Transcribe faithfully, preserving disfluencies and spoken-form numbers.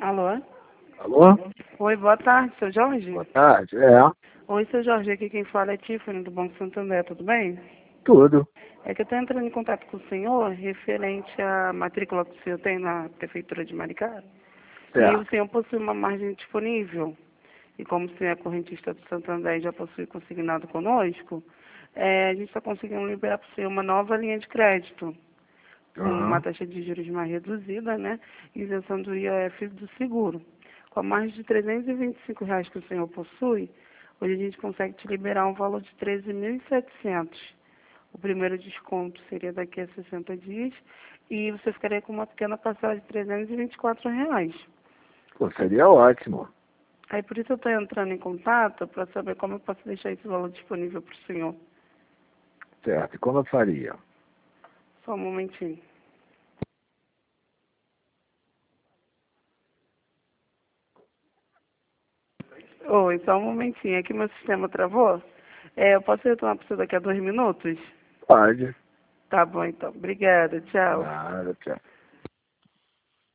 Alô? Alô? Oi, boa tarde, seu Jorge? Boa tarde. É, Oi, seu Jorge, aqui quem fala é Tiffany, do Banco Santander, tudo bem? tudo. É que eu estou entrando em contato com o senhor referente à matrícula que o senhor tem na Prefeitura de Maricá. E o Certo. senhor possui uma margem disponível. E como o senhor é correntista do Santander e já possui consignado conosco, é, a gente está conseguindo liberar para o senhor uma nova linha de crédito, com uma Aham. taxa de juros mais reduzida, né? Isenção do I O F do seguro. Com a margem de trezentos e vinte e cinco reais que o senhor possui, hoje a gente consegue te liberar um valor de treze mil e setecentos. O primeiro desconto seria daqui a sessenta dias e você ficaria com uma pequena parcela de trezentos e vinte e quatro reais. Pô, seria ótimo. Aí por isso eu estou entrando em contato para saber como eu posso deixar esse valor disponível para o senhor. Certo. E como eu faria? Só um momentinho. Oi, só um momentinho. Aqui meu sistema travou. É, eu posso retornar para você daqui a dois minutos? Pode. Tá bom, então. Obrigada. Tchau. Nada, tchau.